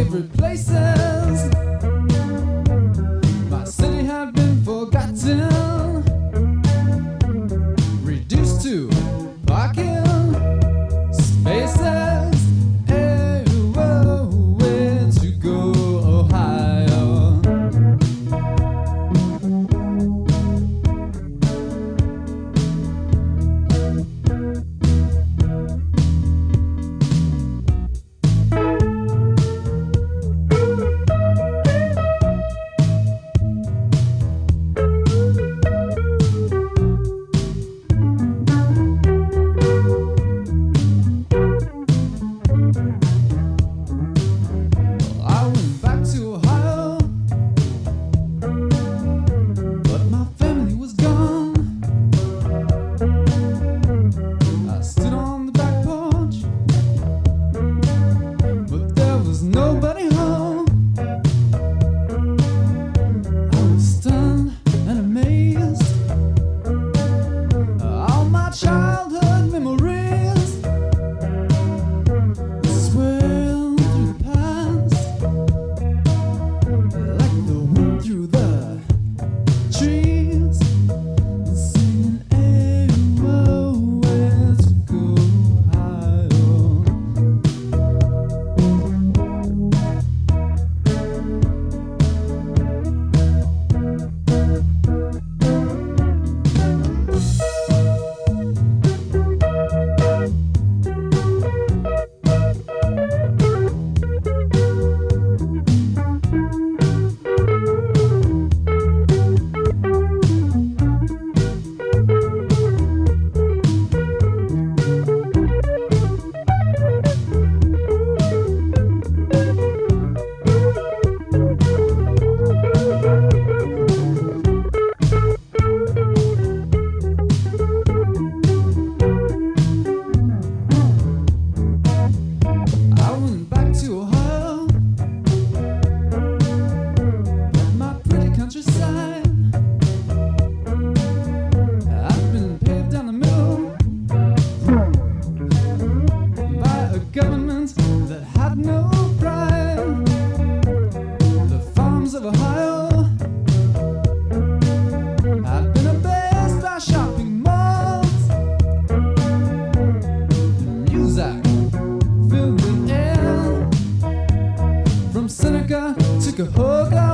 favorite places. My city had been forgotten, reduced to parking spaces. Where to go, Ohio? Nobody home. I was stunned and amazed. All my childhood memories swirl through the past, like the wind through the trees, singing, "Hey, whoa, where to go, Ohio?" I've been paved down the middle by a government that had no pride. The farms of Ohio have been abased by shopping malls. The music filled the air from Seneca to Cahoga.